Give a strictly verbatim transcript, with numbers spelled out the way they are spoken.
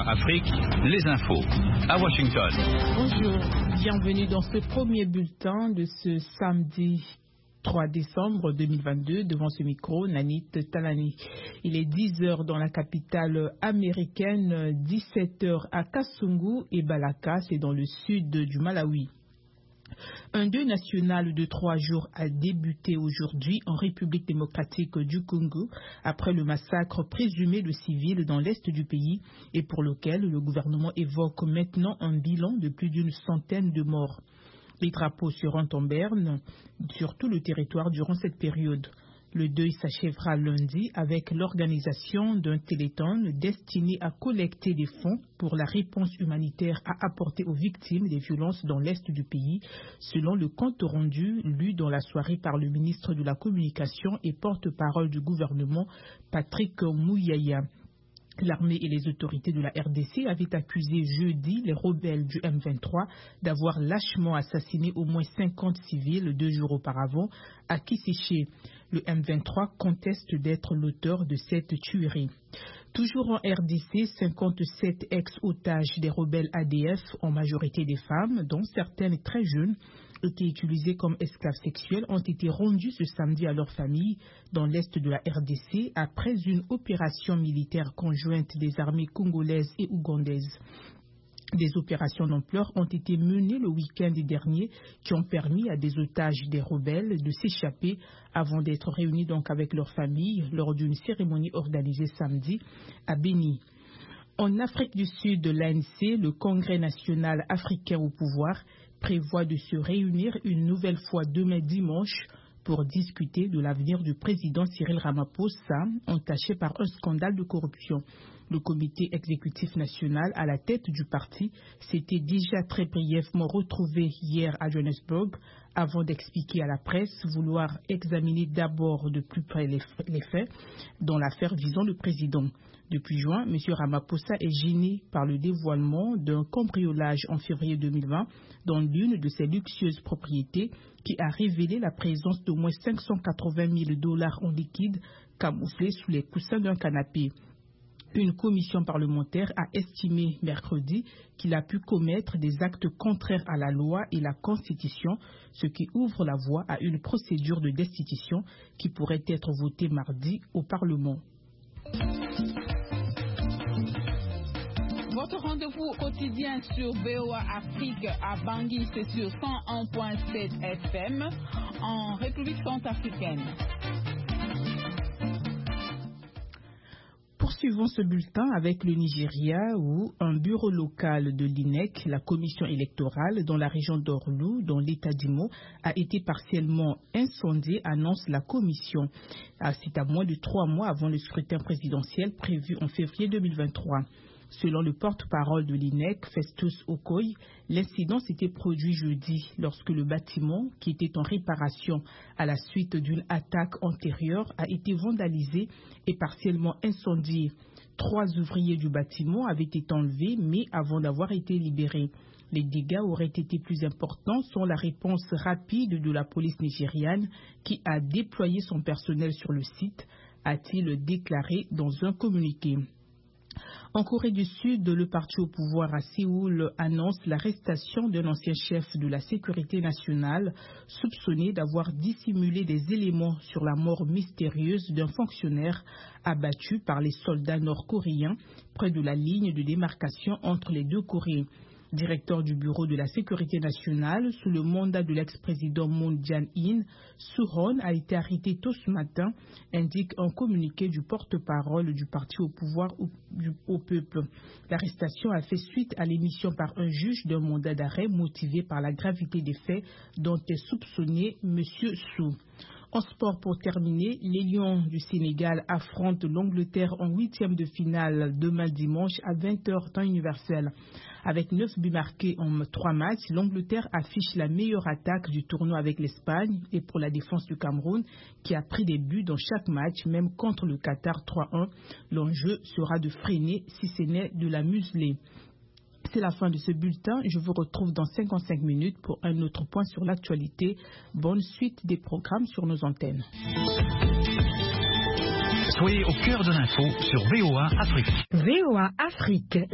Afrique, les infos à Washington. Bonjour, bienvenue dans ce premier bulletin de ce samedi trois décembre deux mille vingt-deux. Devant ce micro, Nanit Talani. Il est dix heures dans la capitale américaine, dix-sept heures à Kasungu et Balaka, c'est dans le sud du Malawi. Un deuil national de trois jours a débuté aujourd'hui en République démocratique du Congo après le massacre présumé de civils dans l'est du pays et pour lequel le gouvernement évoque maintenant un bilan de plus d'une centaine de morts. Les drapeaux seront en berne sur tout le territoire durant cette période. Le deuil s'achèvera lundi avec l'organisation d'un téléthon destiné à collecter des fonds pour la réponse humanitaire à apporter aux victimes des violences dans l'est du pays, selon le compte rendu lu dans la soirée par le ministre de la Communication et porte-parole du gouvernement, Patrick Muyaya. L'armée et les autorités de la R D C avaient accusé jeudi les rebelles du M vingt-trois d'avoir lâchement assassiné au moins cinquante civils deux jours auparavant à Kiséché. Le M vingt-trois conteste d'être l'auteur de cette tuerie. Toujours en R D C, cinquante-sept ex-otages des rebelles A D F, en majorité des femmes, dont certaines très jeunes, étaient utilisées comme esclaves sexuels, ont été rendus ce samedi à leurs familles dans l'est de la R D C après une opération militaire conjointe des armées congolaises et ougandaises. Des opérations d'ampleur ont été menées le week-end dernier qui ont permis à des otages des rebelles de s'échapper avant d'être réunis donc avec leurs familles lors d'une cérémonie organisée samedi à Béni. En Afrique du Sud, l'A N C, le Congrès national africain au pouvoir, prévoit de se réunir une nouvelle fois demain dimanche pour discuter de l'avenir du président Cyril Ramaphosa, entaché par un scandale de corruption. Le comité exécutif national à la tête du parti s'était déjà très brièvement retrouvé hier à Johannesburg avant d'expliquer à la presse vouloir examiner d'abord de plus près les faits dans l'affaire visant le président. Depuis juin, M. Ramaphosa est gêné par le dévoilement d'un cambriolage en février deux mille vingt dans l'une de ses luxueuses propriétés qui a révélé la présence d'au moins cinq cent quatre-vingt mille dollars en liquide camouflés sous les coussins d'un canapé. Une commission parlementaire a estimé mercredi qu'il a pu commettre des actes contraires à la loi et la Constitution, ce qui ouvre la voie à une procédure de destitution qui pourrait être votée mardi au Parlement. Votre rendez-vous quotidien sur V O A Afrique à Bangui, c'est sur cent un virgule sept F M en République centrafricaine. Poursuivons ce bulletin avec le Nigeria où un bureau local de l'I N E C, la commission électorale dans la région d'Orlu, dans l'état d'Imo, a été partiellement incendié, annonce la commission. C'est à moins de trois mois avant le scrutin présidentiel prévu en février deux mille vingt-trois. Selon le porte-parole de l'I N E C, Festus Okoye, l'incident s'était produit jeudi lorsque le bâtiment, qui était en réparation à la suite d'une attaque antérieure, a été vandalisé et partiellement incendié. Trois ouvriers du bâtiment avaient été enlevés, mais avant d'avoir été libérés. Les dégâts auraient été plus importants sans la réponse rapide de la police nigériane qui a déployé son personnel sur le site, a-t-il déclaré dans un communiqué. En Corée du Sud, le parti au pouvoir à Séoul annonce l'arrestation d'un ancien chef de la sécurité nationale soupçonné d'avoir dissimulé des éléments sur la mort mystérieuse d'un fonctionnaire abattu par les soldats nord-coréens près de la ligne de démarcation entre les deux Corées. Directeur du bureau de la sécurité nationale sous le mandat de l'ex-président Moon Jae-in, Soo-hoon a été arrêté tôt ce matin, indique un communiqué du porte-parole du parti au pouvoir au, du, au peuple. L'arrestation a fait suite à l'émission par un juge d'un mandat d'arrêt motivé par la gravité des faits dont est soupçonné M. Soo. En sport, pour terminer, les Lions du Sénégal affrontent l'Angleterre en huitième de finale demain dimanche à vingt heures temps universel. Avec neuf buts marqués en trois matchs, l'Angleterre affiche la meilleure attaque du tournoi avec l'Espagne et pour la défense du Cameroun qui a pris des buts dans chaque match, même contre le Qatar trois un. L'enjeu sera de freiner si ce n'est de la museler. C'est la fin de ce bulletin. Je vous retrouve dans cinquante-cinq minutes pour un autre point sur l'actualité. Bonne suite des programmes sur nos antennes. Soyez au cœur de l'info sur V O A Afrique. V O A Afrique.